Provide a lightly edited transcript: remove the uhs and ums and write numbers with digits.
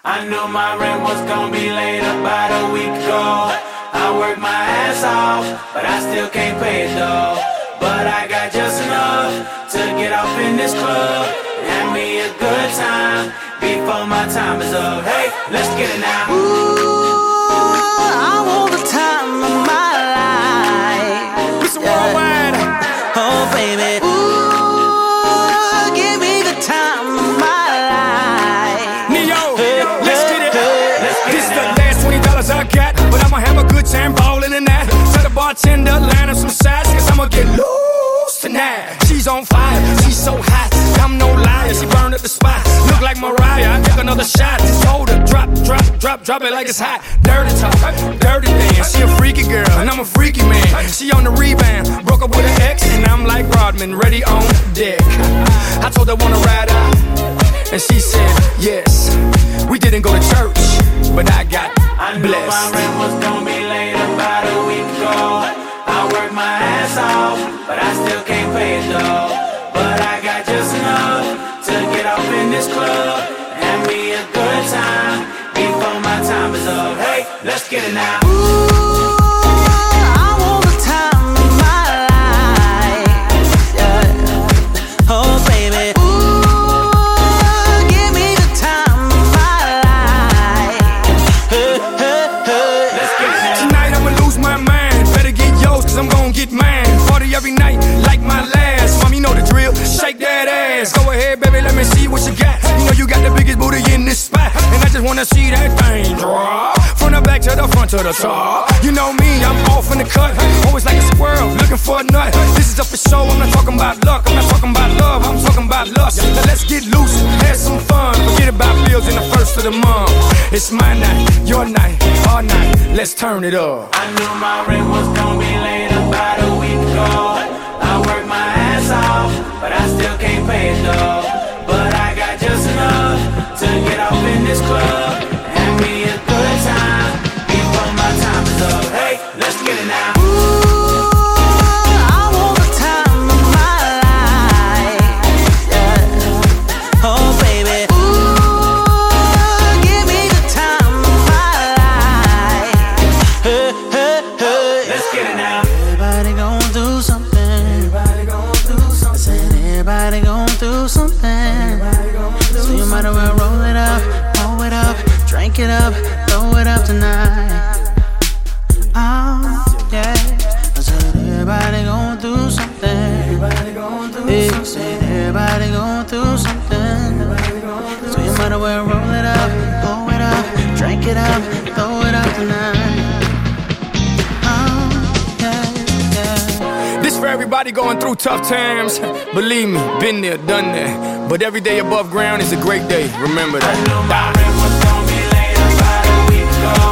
I knew my rent was gonna be late about a week ago. I worked my ass off, but I still can't pay it though. But I got just enough to get off in this club and have me a good time before my time is up. Hey, let's get it now. Ooh, I want the time of my life. Mr. Worldwide. Oh, baby. Ooh, give me the time of my life. Neo, let's get it. This is the last $20 I got, but I'ma have a good time ballin' in that. Tell the bartender, line up some sides, cause I'ma get loose tonight. She's on fire, she's so hot, I'm no liar, she burned up the spot. Look like Mariah, I took another shot. Just told her, drop it like it's hot. Dirty talk, dirty dance. She a freaky girl, and I'm a freaky man. She on the rebound, broke up with her ex, and I'm like Rodman, ready on deck. I told her wanna ride out, and she said yes. We didn't go to church, but I got I knew blessed. my rent was gonna be late about a week ago. I worked my ass off, but I still can't pay it though. But I got just enough to get off in this club and have me a good time before my time is up. Hey, let's get it now. Ooh, I want the time of my life. Yeah. Oh, baby. Ooh, give me the time of my life. Let's get it now. Tonight I'ma lose my mind. Better get yours, cause I'm gon' get mine. Party every night, like my last. Mom, you know the drill, shake that ass. Go ahead, baby, let me see what you got. You know you got the biggest booty in this spot, and I just wanna see that thing drop. From the back to the front to the top. You know me, I'm off in the cut. Always like a squirrel, looking for a nut. This is up for show, I'm not talking about luck. I'm not talking about love, I'm talking about lust. Now let's get loose, have some fun. Forget about bills in the first of the month. It's my night, your night, our night. Let's turn it up. I knew my rent was gonna be late about a week ago. I worked my ass off, but I still can't pay it though. But I got just enough to get off in this club and have me a good time before my time is up. Hey, let's get it now. Ooh, I want the time of my life. Yeah. Oh, baby. Ooh, give me the time of my life. Let's get it now. Everybody gon' do something. Everybody gon' do something. I said everybody gon' do something. So you might as well roll it up, drink it up, throw it up tonight. Oh, yeah. I said everybody gon' do something. Everybody gon' do something. Said everybody gon' do something. So you might as well roll it up, drink it up, throw it up tonight. Oh, yeah. This for everybody going through tough times. Believe me, been there, done that. But every day above ground is a great day. Remember I knew my that. rent was gonna be late about a week ago.